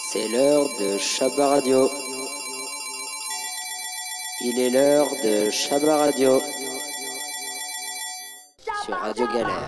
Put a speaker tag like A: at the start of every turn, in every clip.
A: C'est l'heure de Shabbat Radio. Il est l'heure de Shabbat Radio. Sur Radio Galère.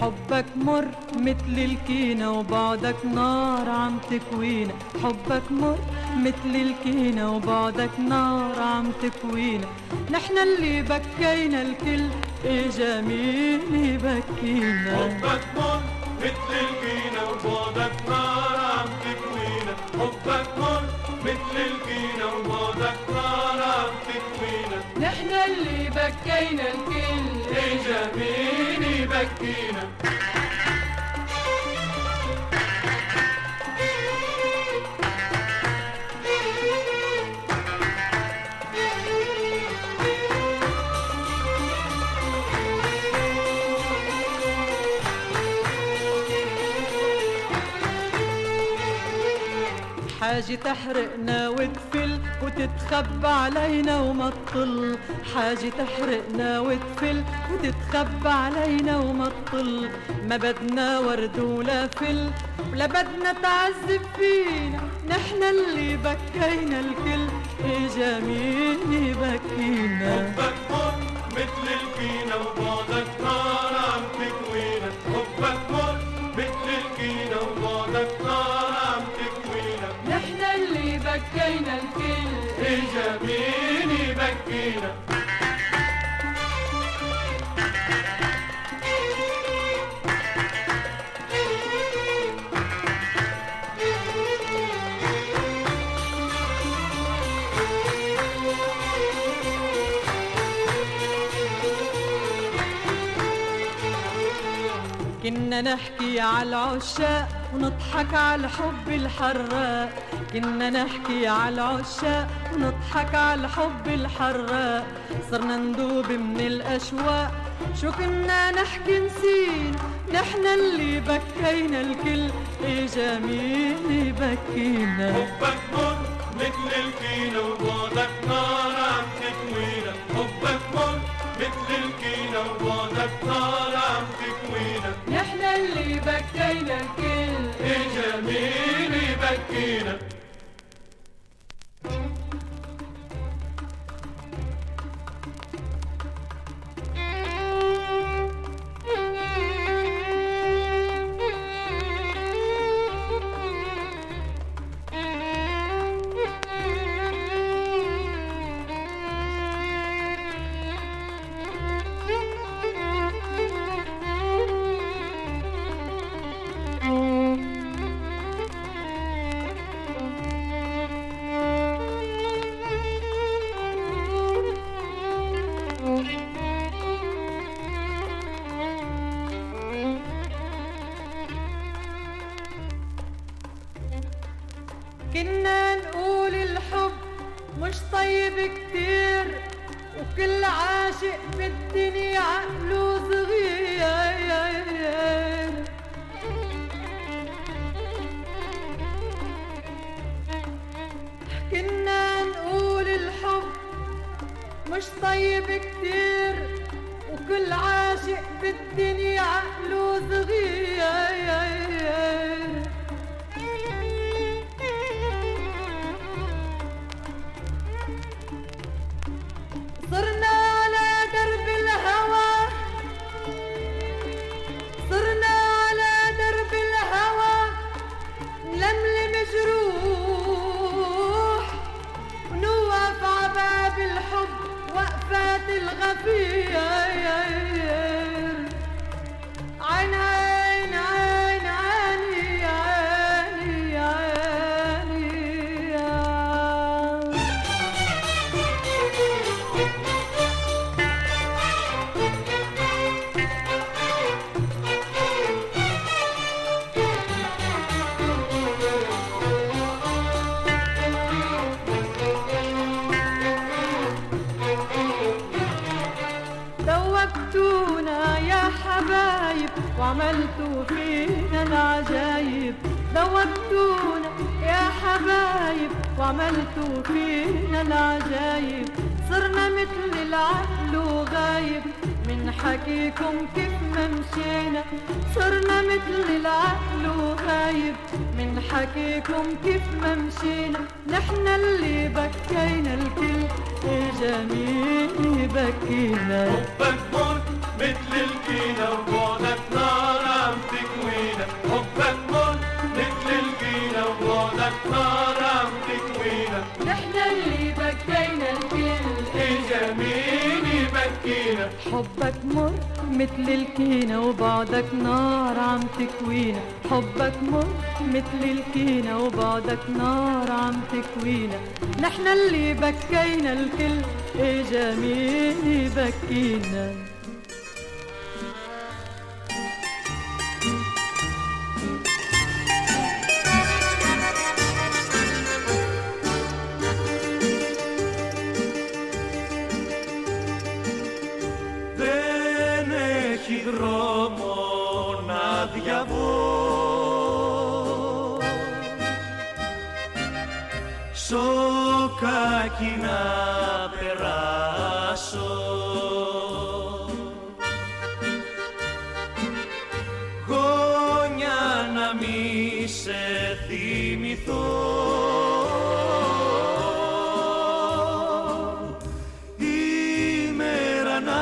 B: حبك مر مثل الكينا وبعدك نار عم تكوينا. حبك مر مثل الكينا وبعدك نار عم تكوينا. نحن اللي بكينا الكل اجا مين يبكينا.
C: حبك مر مثل الكينا وبعدك نار عم تكوينا. حبك مر مثل الكينا وبعدك نار عم تكوينا.
B: نحن اللي بكينا الكل
C: اجا مين يبكينا.
B: حاجة تحرقنا وتفل وتتخبى علينا وما تطل. حاجة تحرقنا وتفل وتتخبى علينا وما تطل. ما بدنا ورد ولا فل ولا بدنا تعذب فينا. نحن اللي بكينا الكل اجا مين يبكينا.
C: حبك مر مثل الكينا وبعدك نار عم تكوينا. حبك مر مثل الكينا وبعدك نار عم تكوينا.
B: نحن اللي بكينا الكل
C: اجا مين يبكينا.
B: كنا نحكي على العشاق ونضحك على الحب الحراق. كنا نحكي على العشاق ونضحك على الحب الحراق. صرنا ندوب من الأشواق شو كنا نحكي نسينا. نحن اللي بكينا الكل اجا مين يبكينا.
C: حبك مر مثل الكينا وبعدك نار عم تكوينا. حبك مر مثل الكينا وبعدك نار عم تكوينا.
B: نحن اللي بكينا الكل
C: اجا مين يبكينا.
B: كنا نقول الحب مش طيب كتير وكل عاشق بالدنيا عقله صغير. كنا نقول الحب مش طيب كتير وكل عاشق بالدنيا عقله صغير. صرنا على درب الهوى صرنا على درب الهوى نلملم جروح ونوقف عباب الحب وقفات الغفير. عين عين عين عيني عيني عيني. دوبتونا يا حبايب وعملتوا فينا العجايب. دوبتونا يا حبايب وعملتوا فينا العجايب. صرنا مثل العقل وغايب من حكيكم كيف ما مشينا. صرنا مثل العقل وغايب من حكيكم كيف ما مشينا. نحن اللي بكينا الكل اجا مين يبكينا.
C: حبك مر مثل الكينا وبعدك نار
B: حبك مر مثل الكينة وبعدك نار عم تكوينا. حبك مر مثل الكينة وبعدك نار عم تكوينا. نحن اللي بكينا الكل اجا مين يبكينا.
C: Δρόμο να διαβώ σοκάκι να περάσω, γόνια να μη σε θυμηθώ, ημέρα να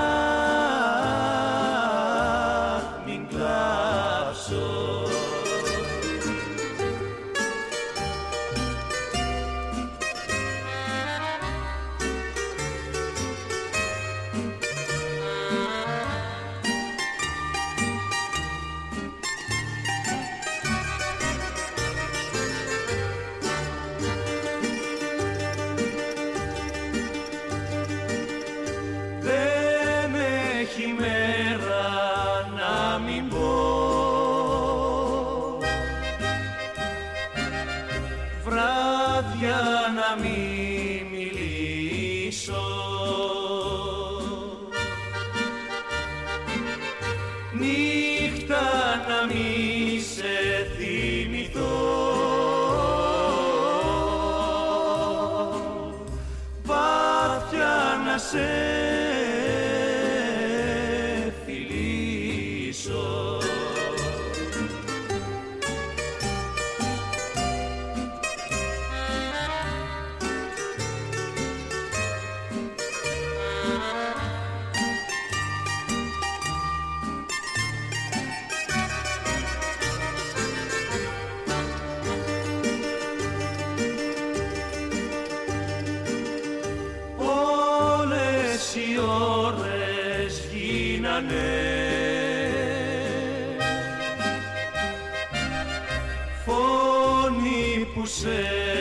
C: φωνή που σε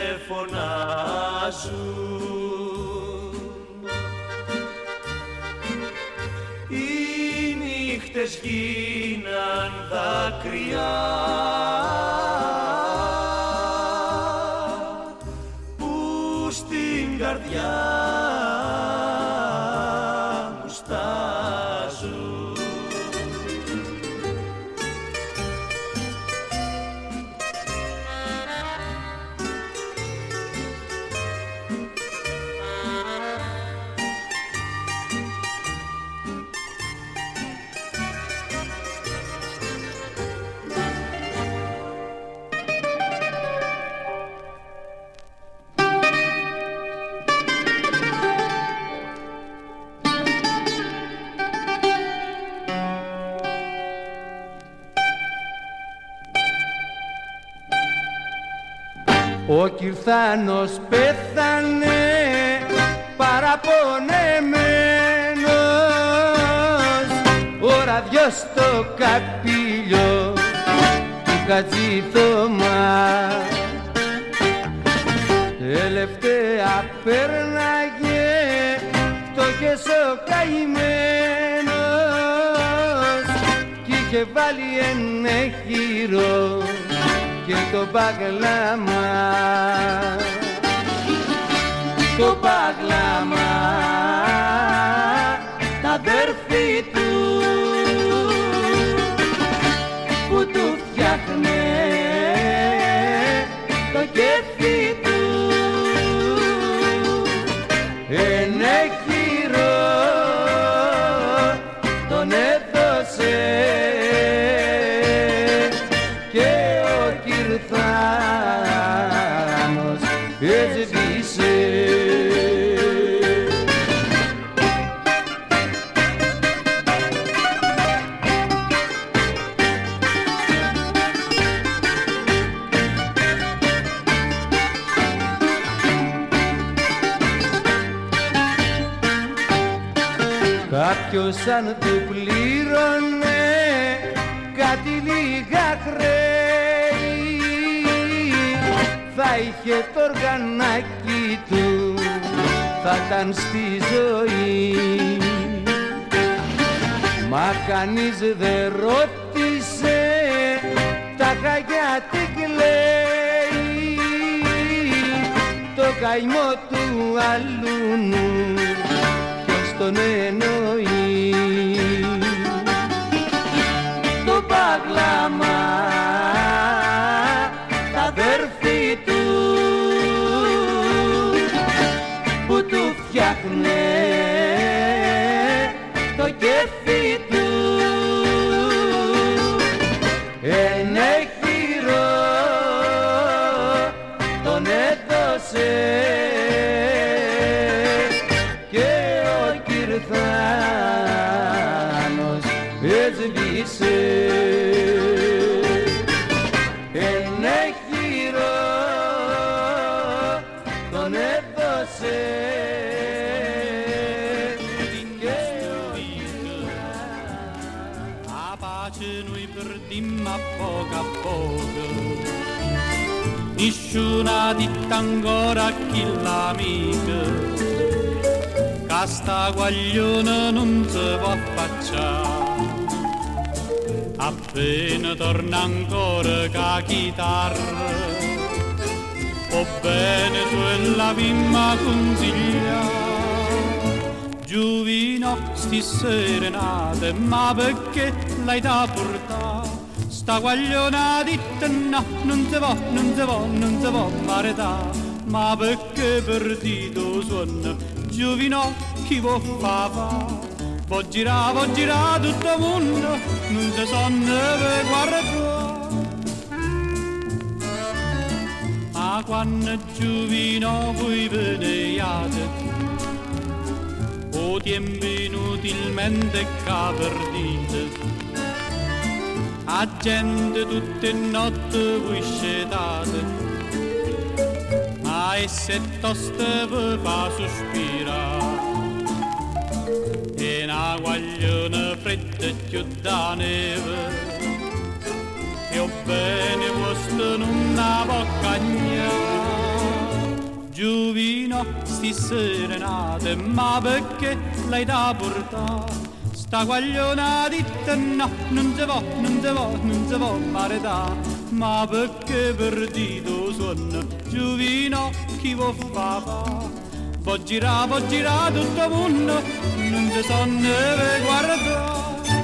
C: φωνάζουν, οι νύχτες γίναν δάκρυα που στην καρδιά μου στάζουν.
D: Ο Κυρθάνος πέθανε παραπονεμένος, ο ραδιός στο καπήλιο του Χατζηθωμά. Τελευταία πέρναγε φτωχές ο καημένος κι είχε βάλει ένα χείρο και το παγλάμα, το παγλάμα, τα αδέρφη του που του φτιάχνε το κέφι του. Ένα χείρο τον έδωσε Κυρθάνος έσβησε. κι όσαν του πλήρωνε κάτι λίγα χρέη, θα είχε το οργανάκι του, θα ήταν στη ζωή. Μα κανείς δεν ρώτησε τα γιατί κλαίει, το καημό του αλούνου ποιος τον εννοεί. Το παγλάμα τα αδέρφη του που του φτιάχνε το κέφι του, ενέχειρο τον έδωσε και ο Κυρθάνος έσβησε. Ενέχειρο τον έδωσε και ο
E: noi perdimmo a poco, nessuna ditta ancora a chi l'amica, che sta guaglione non si può affacciare, appena torna ancora ca chitarra, o bene quella prima consiglia. Giovino, sti serenate, ma perché l'hai da portare? Sta guagliona ditta no, non si può, non si può, non si può maritare. Ma perché perdito suono, Giovino, chi può fare? Può girare tutto il mondo, non si sonno per guardare. Ma quando Giovino voi veniate, o tempo inutilmente caperdite, a gente tutte notte voi scetate, ma e se toste vi fa sospirare, e una guagliona fredda più da neve, e o bene vostro non la può cagnare. Giovino, sti serenate, ma perché l'hai da portare? Sta guagliona ditta no, non si può, non si può, non si può maritare. Ma perché perdito suono, Giovino, chi può fare? Può girare tutto il mondo, non si sonno per guardare.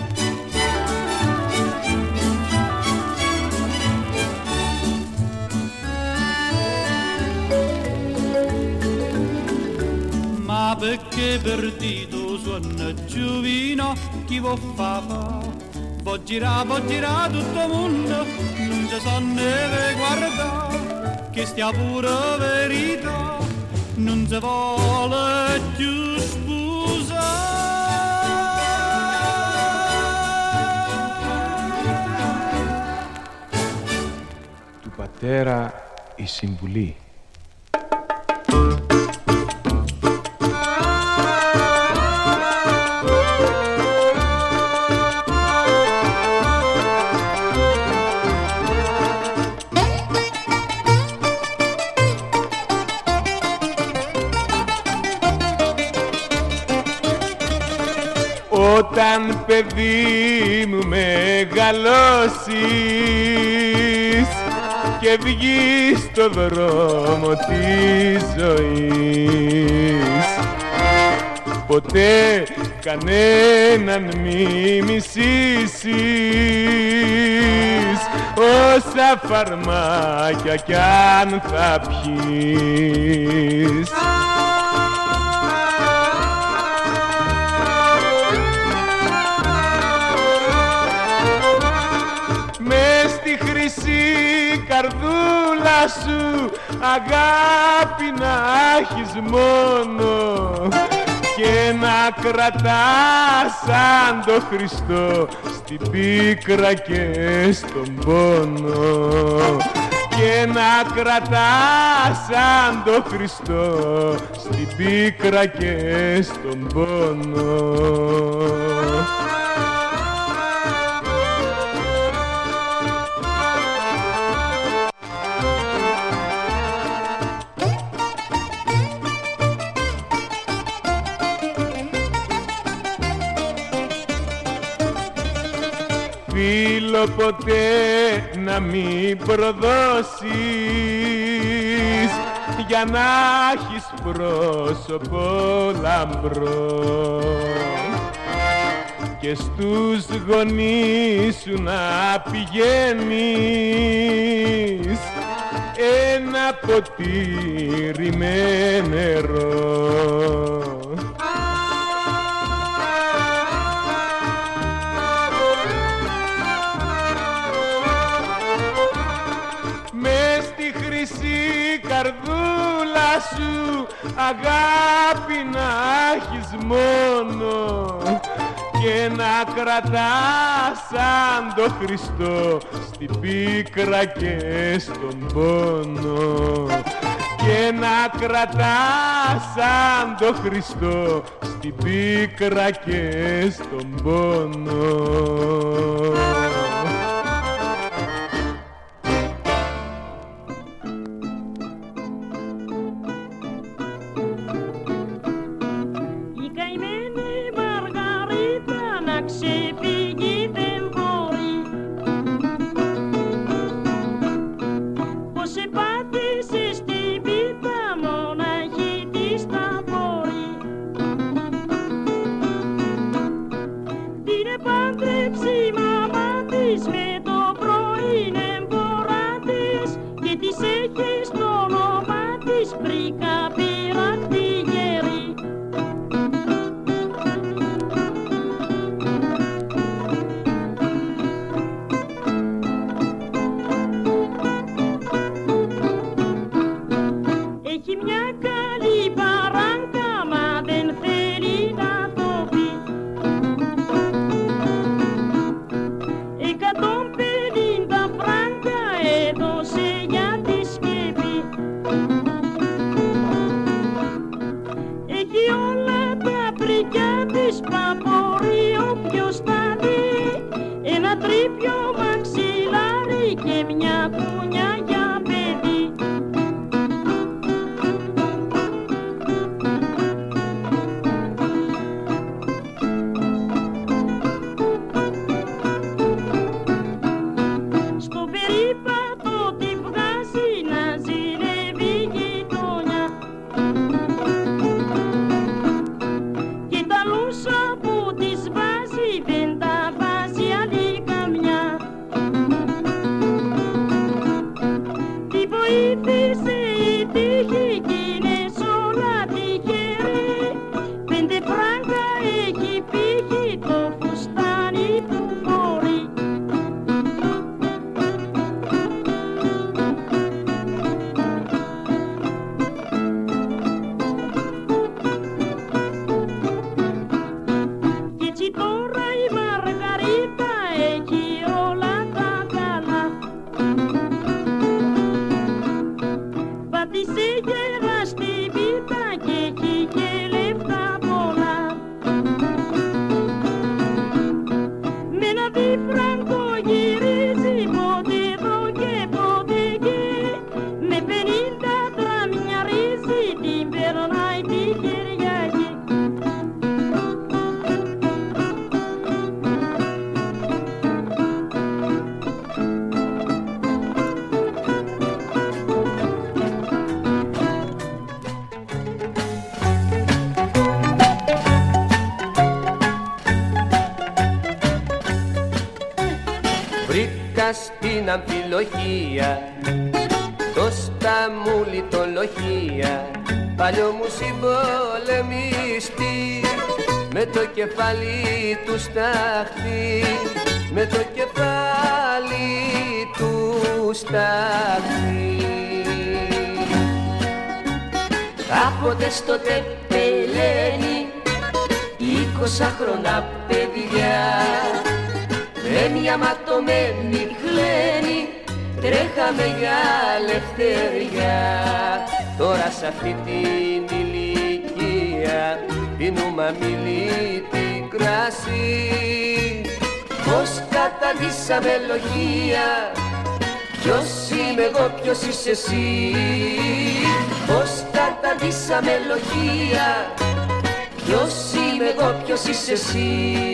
E: Ma perché perdito suono, Giovino, chi può fare? Può girare tutto il mondo, non ci sono neve guarda, che stia pure verità, non si vuole più sposare.
F: Του πατέρα η συμβουλή.
D: Όταν παιδί μου μεγαλώσεις και βγεις στο δρόμο της ζωής, ποτέ κανέναν μη μισήσεις, όσα φαρμάκια κι αν θα πιείς. Καρδούλα σου αγάπη να έχεις μόνο και να κρατάς σαν το Χριστό στην πίκρα και στον πόνο, και να κρατάς σαν το Χριστό στην πίκρα και στον πόνο. Φίλο ποτέ να μην προδώσεις για να έχεις πρόσωπο λαμπρό και στους γονείς σου να πηγαίνεις ένα ποτήρι με νερό. Καρδούλα σου αγάπη να έχεις μόνο και να κρατάς σαν το Χριστό στην πίκρα και στον πόνο και να κρατάς σαν το Χριστό στην πίκρα και στον πόνο.
G: Στην αμφιλοχία, το σταμού λιτολογία, παλιό μου συμπολεμιστή, με το κεφάλι του σταχτή, με το κεφάλι του σταχτή. Κάποτε στο τεπελένι, 20 χρονά παιδιά, με μια ματωμένη χλένη τρέχαμε για ελευθερία. Τώρα σ' αυτή την ηλικία πίνουμε αμιλήτη κρασί. Πώς καταντήσαμε λογία, ποιος είμαι εγώ, ποιος είσαι εσύ. Πώς καταντήσαμε λογία, ποιος είμαι εγώ, ποιος είσαι εσύ.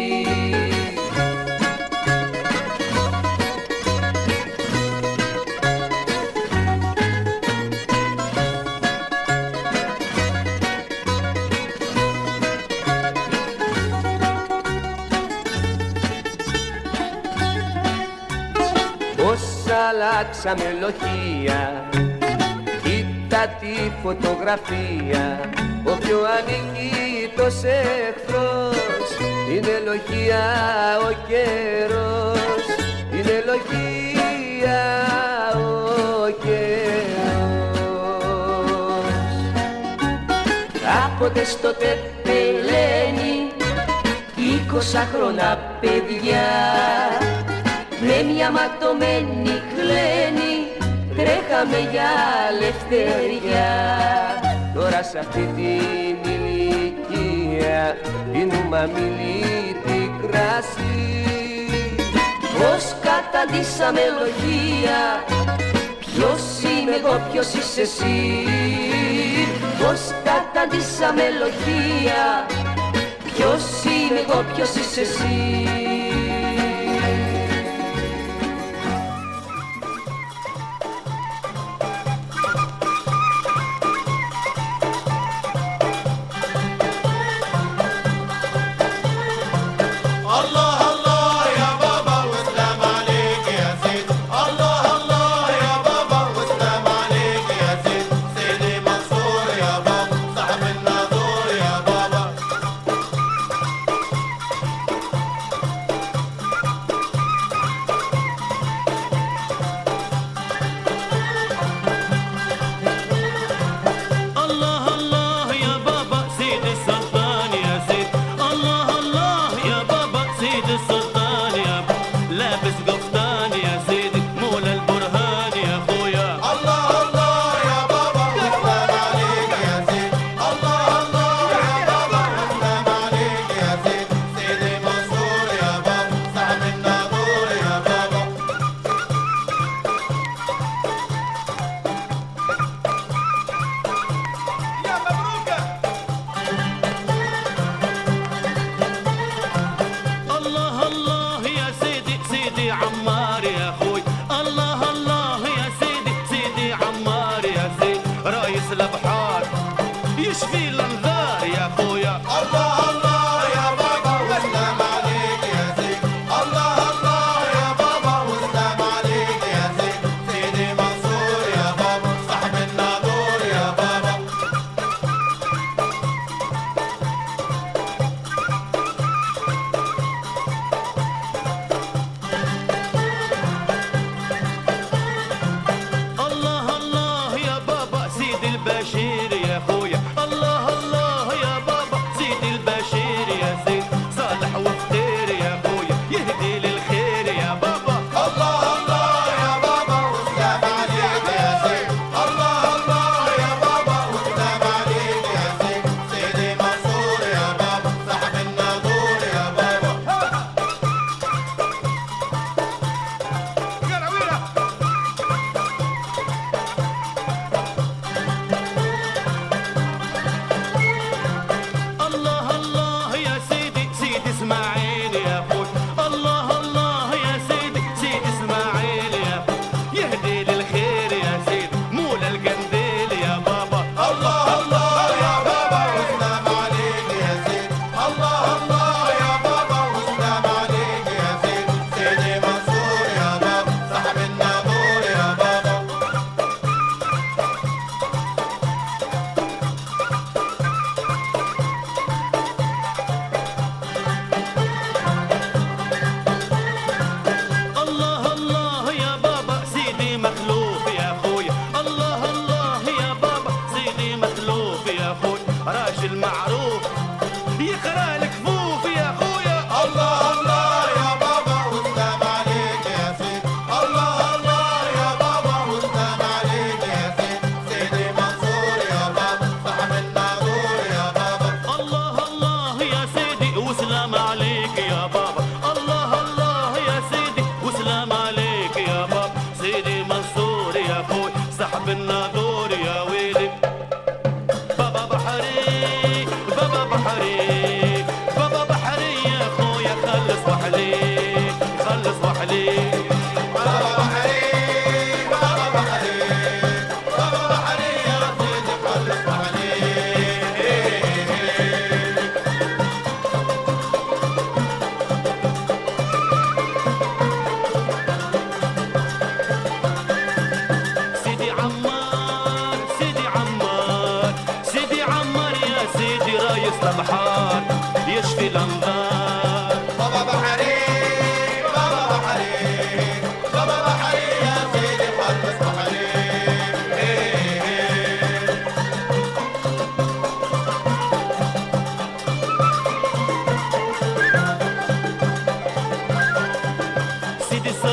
G: Αλλάξαμε λογία, κοίτα τη φωτογραφία. Ο πιο ανίκητος εχθρός είναι λογία ο καιρός. Είναι λογία ο καιρός. Κάποτε στο τεπελένι 20 χρόνια παιδιά με μια ματωμένη κλένη τρέχαμε για ελευθερία. Τώρα σ' αυτή την ηλικία πίνουμε αμιλήτη κρασί. Πώς καταντήσαμε λογία, ποιος είμαι εγώ, ποιος είσαι εσύ. Πώς καταντήσαμε λογία, ποιος είμαι εγώ, ποιος είσαι εσύ.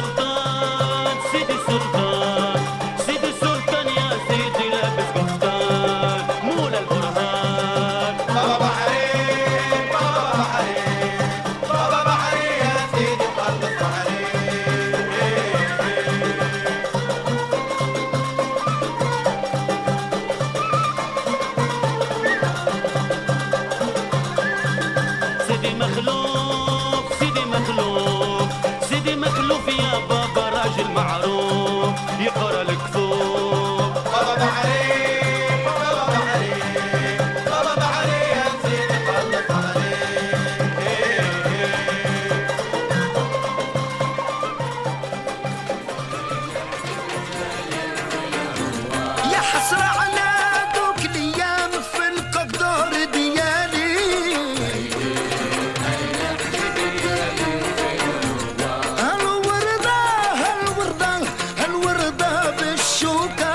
C: سلطان سيدي سلطان سيدي سلطان يا سيدي لابس قفطان مولا البرهان بابا بحري بابا بحري بابا بحري يا سيدي خلص بحري سيدي مخلوف سيدي مخلوف سيدي مخلوف يا بابا راجل معروف يقرا الكفوف بابا بحري بابا بحري بابا بحري يا سيدي خلص بحري
H: يا حسرة على دوك الايام في القدر ديالي هالوردة هالوردة هالوردة بالشوكة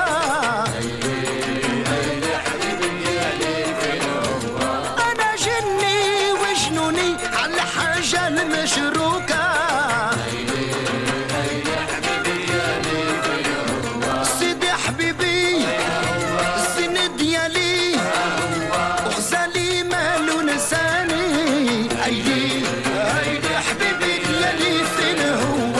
H: أنا جني وجنوني على حاجة المشروكة سيدي حبيبي السن ديالي وغزالي مالو نساني هيدي هيدي حبيبي ديالي فين هو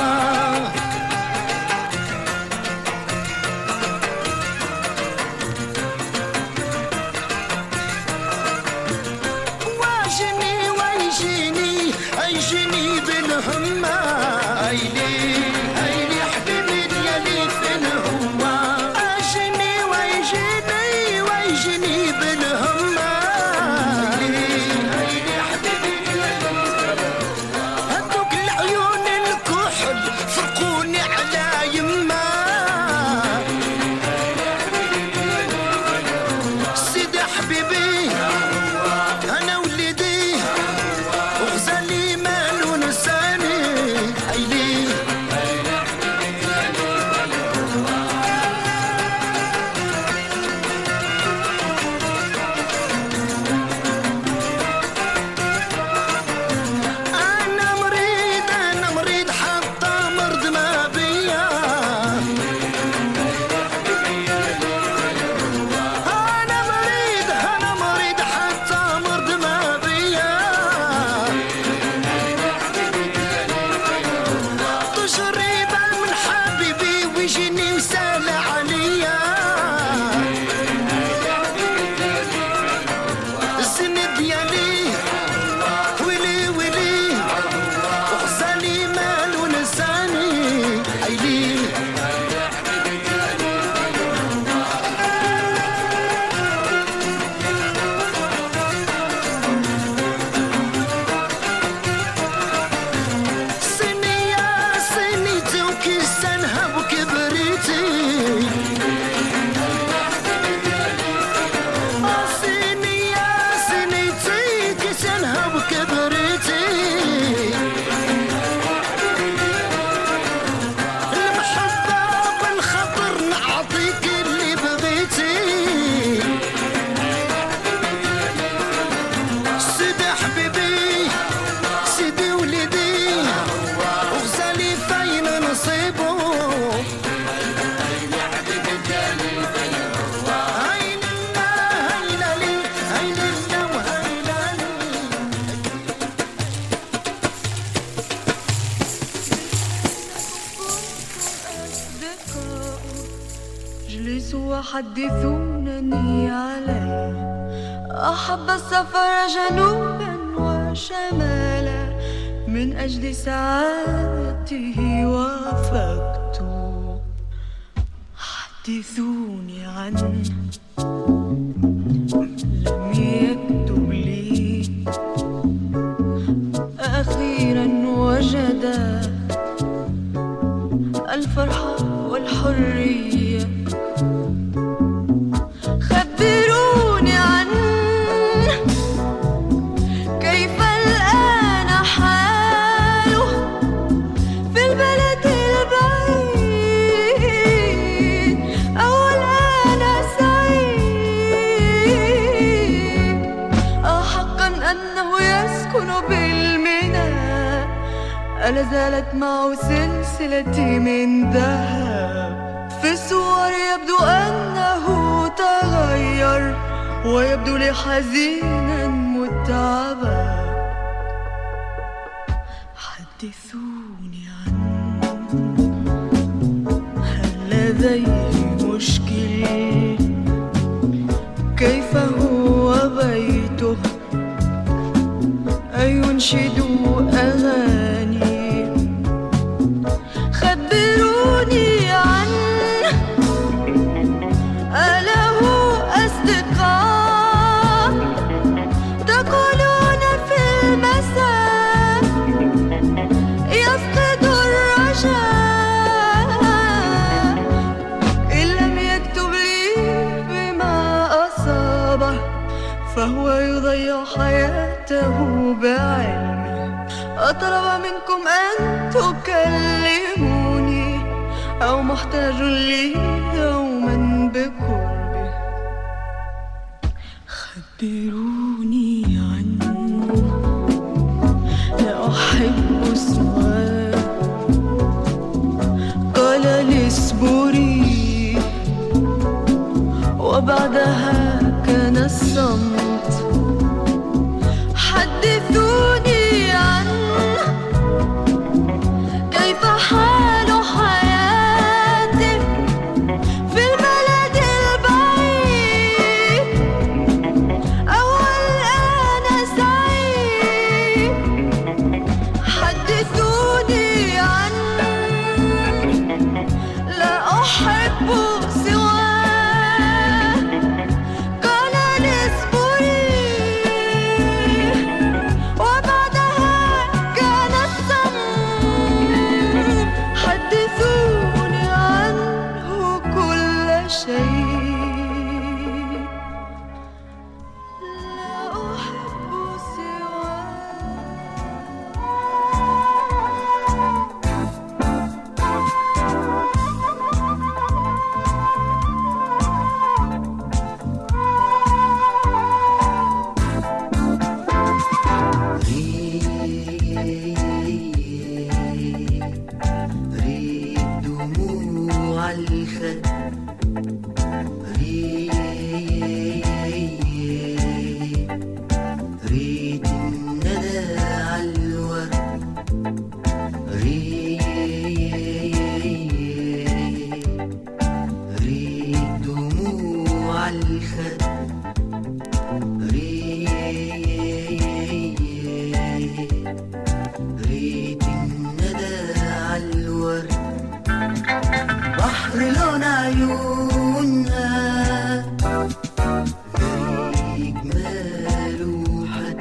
H: واجني ويجيني ايجيني بالهمة هيدي هيدي حبيبي ديالي فين هو اجني ويجيني ويجيني بالهمة هيدي حبيبي ديالي هدوك العيون الكحل فرقوني على يما سيدي حبيبي انا وليدي وغزالي مالو نساني هيدي انا مريض حتى مرض ما بيا انا مريض حتى مرض ما بيا تجربة من حبيبي ويجيني وسال عليا السن ديالي ويلي ويلي وغزالي مالو نساني هيدي سني يا سنيتي وكيسانها وكبريتي سني يا سنيتي كيسانها وكبريتي المحبة بالخطر نعطيك اللي بغيتي سيدي حبيبي سيدي وليدي وغزالي فين نصيبه هيلا لي هيلا وهيلا لي
I: جلس وحدثونني عليه أحب السفر جنوبا وشمالا من أجل سعادته وافقت حدثوني عنه لم يكتب لي أخيرا وجد الفرحة والحرية خبروني عنه كيف الآن حاله في البلد البعيد أو الآن سعيد أحقا أنه يسكن بالمنى ولا زالت معه سلسلتي من ذهب. في الصور يبدو أنه تغير ويبدو لي حزينا متعبا. حدثوني عنه، هل لديه مشكل؟ كيف هو بيته؟ أينشد أغاني؟ خبروني عنه، أله أصدقاء تقولون في المساء يفقد الرجاء؟ إن لم يكتب لي بما أصابه فهو يضيع حياته بعلمه. أطلب منكم أن تكلموني أو محتاج لي يوما بقربه. خبروني عنه، لا أحب سواه. قال لي اصبري، وبعدها كان الصمت. حدثوني عنه، كيف حال حياتي في البلد البعيد؟ أو الآن سعيد؟ حدثوني عنه، لا أحب سواه. قال لي اصبري، وبعدها كان الصمت. حدثوني عنه كل شيء، لا أحب سواه.
H: ريد دموع الخد، ريد الندى على الورد، ريد دموع الخد، ريد الندى على الورد. بحر لون عيونها غير جمال وحد،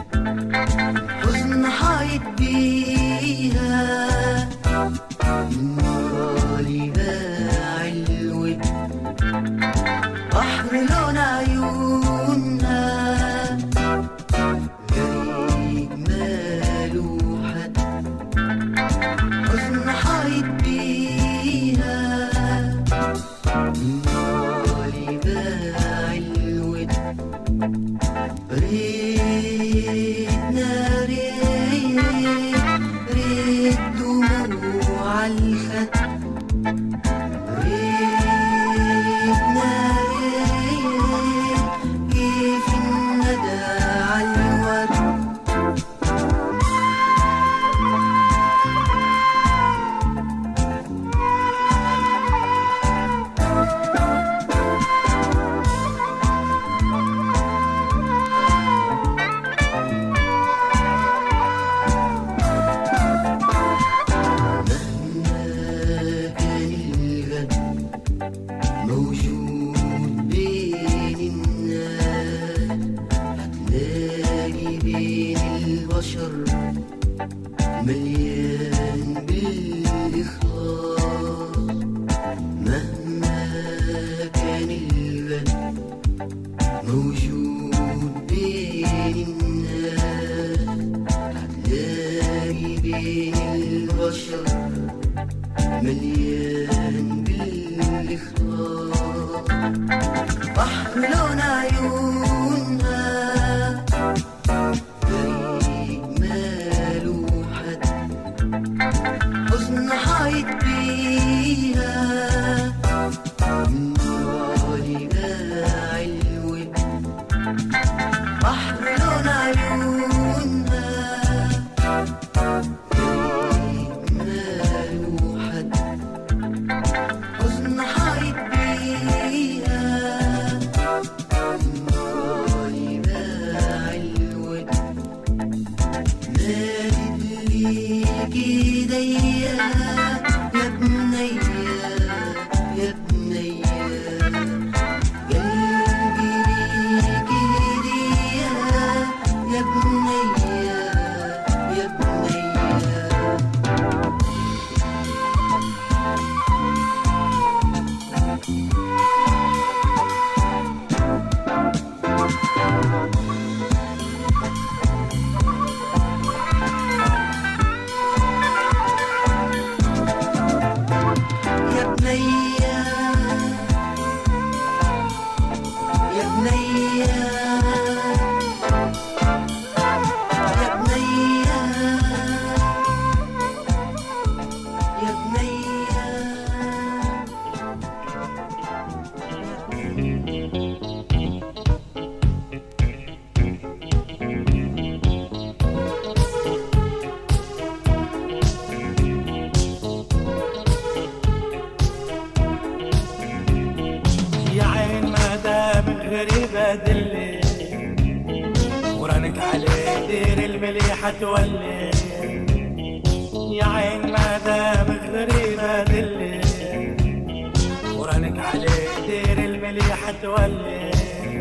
H: حزن حايط بيها نورالي باع الود. بحر لون عيونها غير جمال وحد، حزن حايط بيها نورالي باع الود. ريدنا ريد دموع الخد، ريدنا ريد كيف الندى على الورد. مليان بالإخلاص. مهما كان الغد موجود بين الناس، هتلاقي بين البشر مليان بالإخلاص. بحر لون عيونها غير جمال وحد،
J: غريبة دلي ورنك عليه دير المليحة تولي يا عين ما دامك غريبة دلي ورنك عليه دير المليحة تولي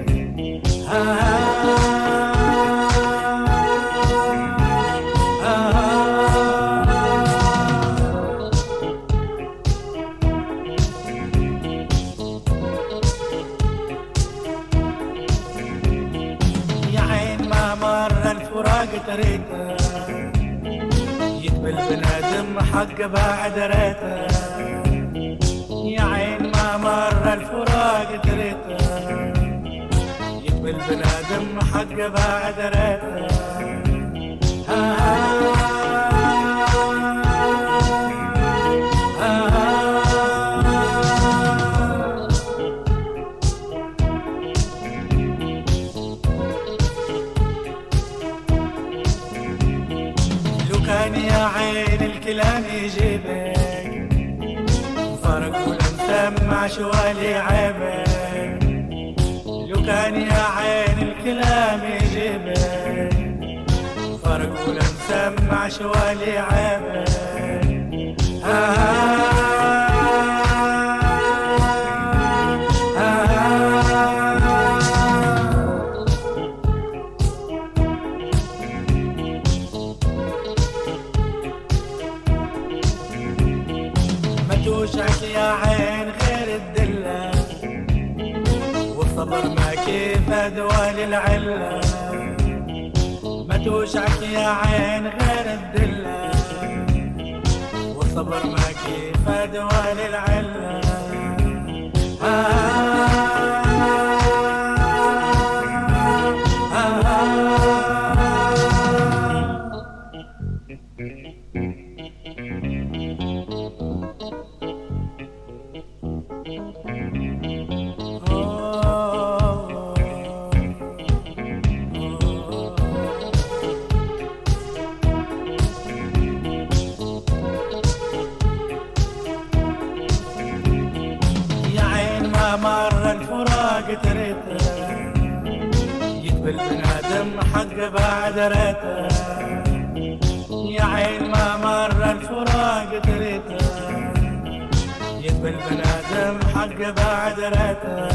J: تريته يقبل بنادم حق بعد ريته يا عين ما مر الفراق تريته يقبل بنادم حق بعد ريته يا عين الكلام يجيبك فرق ولا مسمع شوالي عيبك لو كان يا عين الكلام يجيبك فرق ولا مسمع شوالي عيبك توشعك يا عين غير الدلة والصبر ما كيف أدوى للعلة ما توشعك يا عين غير الدلة والصبر ما كيف أدوى للعلة مر الفراق تريته يقبل بنادم حق بعد ريته يا عين ما مر الفراق تريته يقبل بنادم حق بعد ريته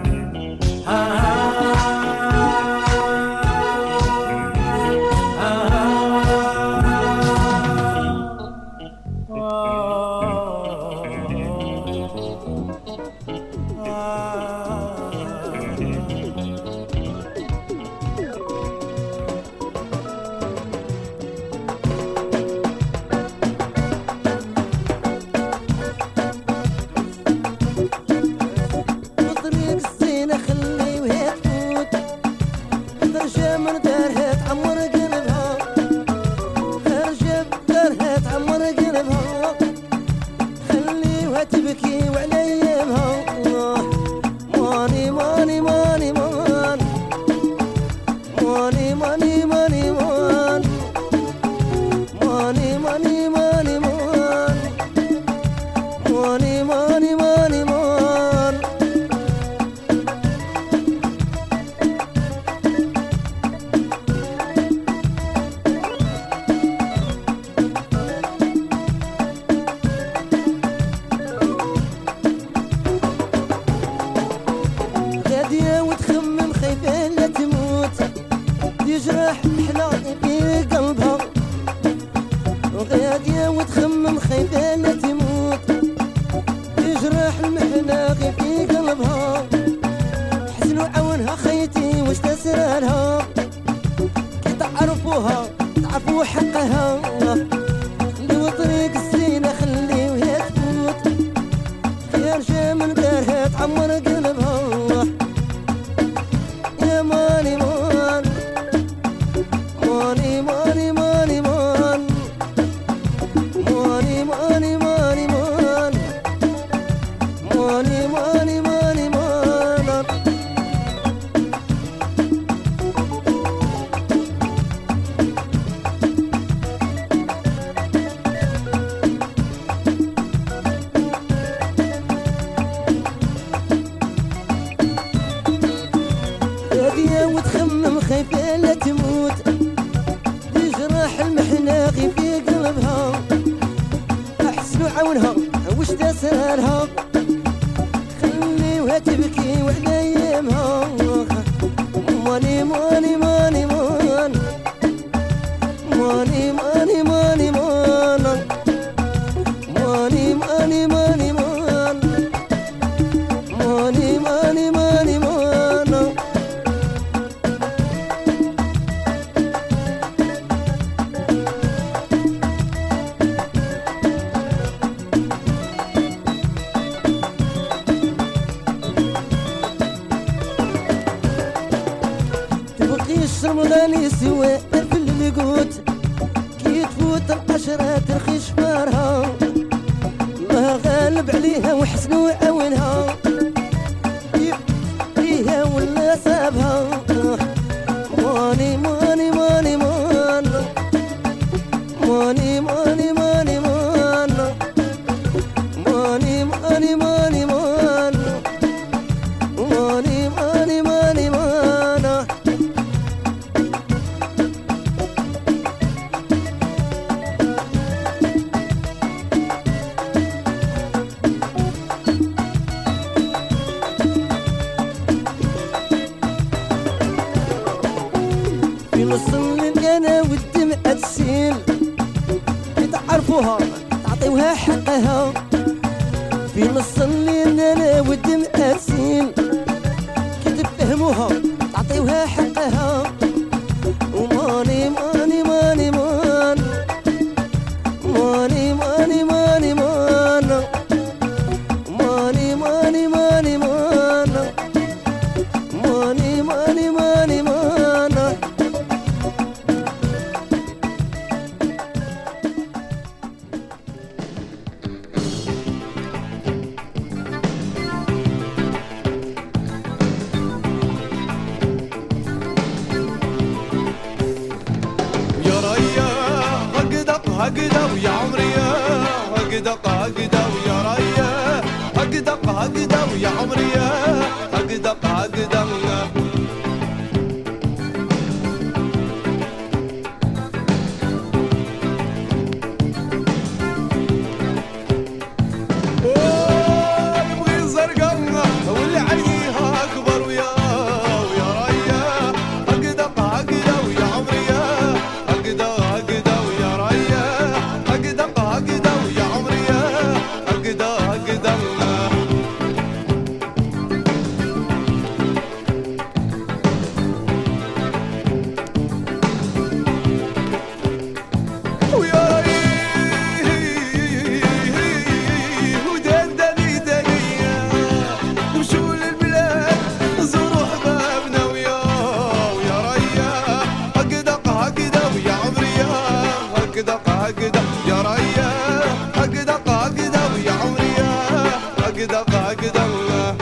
J: تبكي وعليها ماني ماني ماني مان ماني ماني ماني مان ماني ماني ماني مان ماني ماني ماني مان
K: وش تسرارها خليوها تبكي وعلى ايامها ماني ماني ماني مان ماني ماني ماني مان ماني ماني ماني مان ماني ماني ماني مان رمضاني سوا في القوت كي تفوت القشرة ترخي شفارها ما غالب عليها وحسن وعاونها فيها ولا سابها ماني ماني ماني مان ماني ماني ماني مان ماني ماني ماني مان ماني ماني ماني مان في نص الليل انا والدمعة تسيل كي تعرفوها تعطيوها حقها في نص الليل انا والدمعة تسيل كي تفهموها تعطيوها حقها وماني ماني ماني مان ماني ماني ماني مان ماني ماني ماني مان ماني ماني ماني مان
L: يا ريا هقدق هقدق ويا عمري هقدق هقدق ويا ريا هقدق هقدق ويا عمري هقدق هقدق يبغي زرقاء واللي عليها اكبر ويا ريا هقدق هقدق ويا عمري هقدق هقدق ويا ريا هقدق هقدق ويا عمري هقدق هقدق ويا ودندني دنيا وشو للبلاد زوروا حبابنا ويا ريا هقدق هقدق ويا عمري هقدق هقدق يا ريا هقدق هقدق ويا عمري هقدق هقدق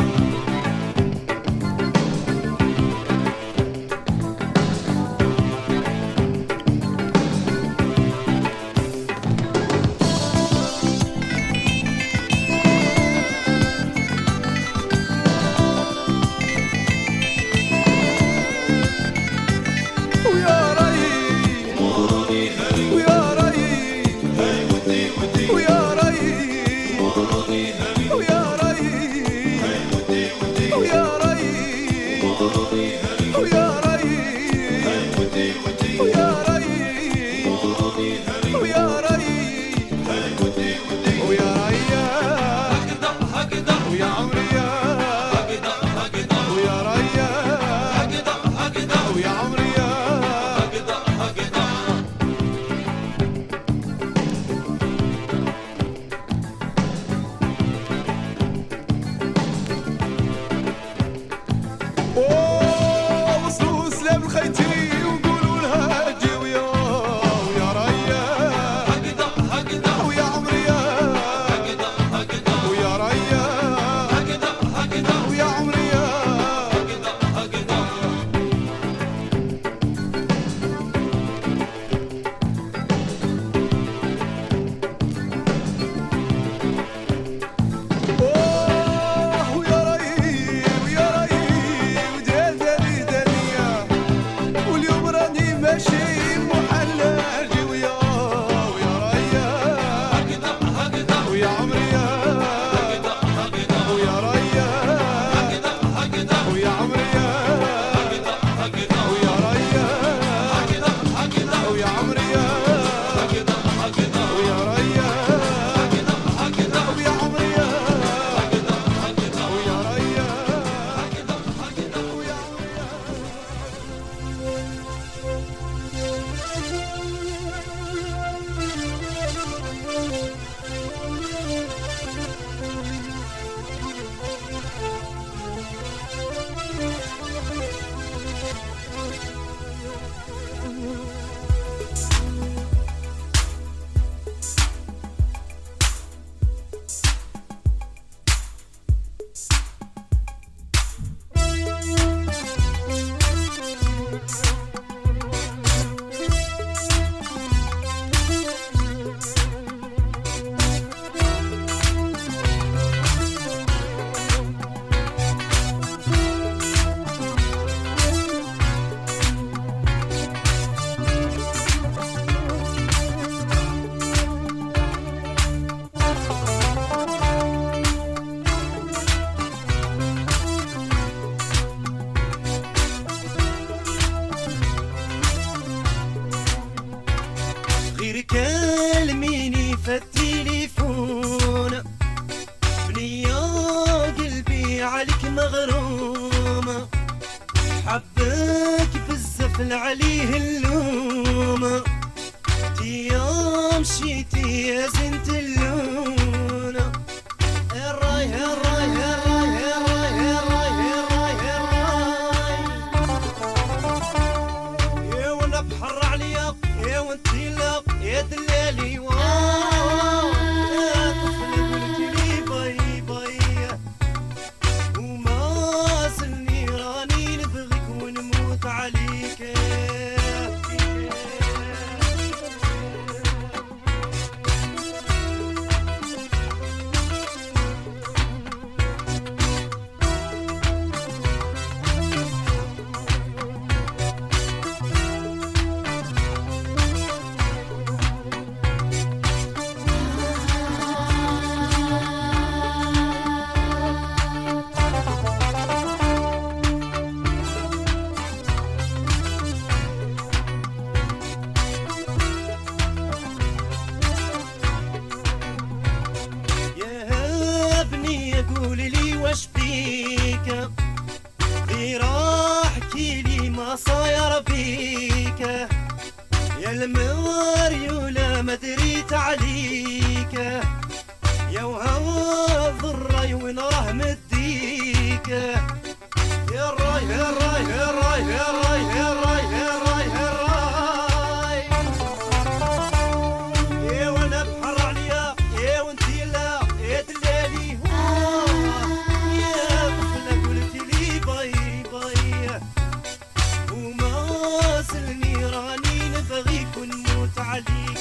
L: ويا ري ويا ري ويا ري ويا ري
M: حبك بالزفل عليه اللوم يوم مشيتي يا زنت اللون الراي الراي الراي الراي الراي الراي الراي يا وانا بحر عليا يا وانتي لا يا دلالي يا طفل قلت لي باي باي وما زلني راني نبغيك ونموت عليك وش بيك في راحكي لي ما صاير بيك يا المريولة ما دريت عليك يا وهوى الضري وين راه مديك يا الراي يا الراي يا الراي يا الراي يا الراي يا الراي يا الراي يا وانا بحر عليا يا وانتي لا يا دلالي وما زلني راني نبغيك ونموت عليك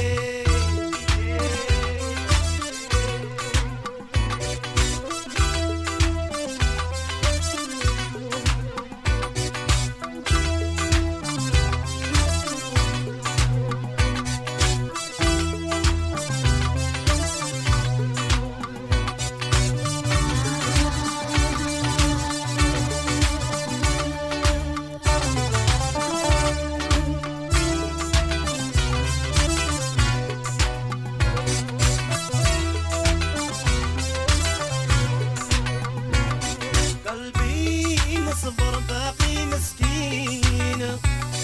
M: صبر باقي مسكينة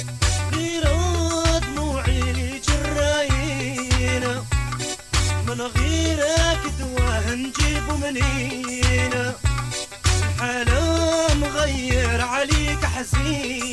M: غير دموعي لي جراينة من غيرك دواه نجيبو منين الحالة مغير عليك حزين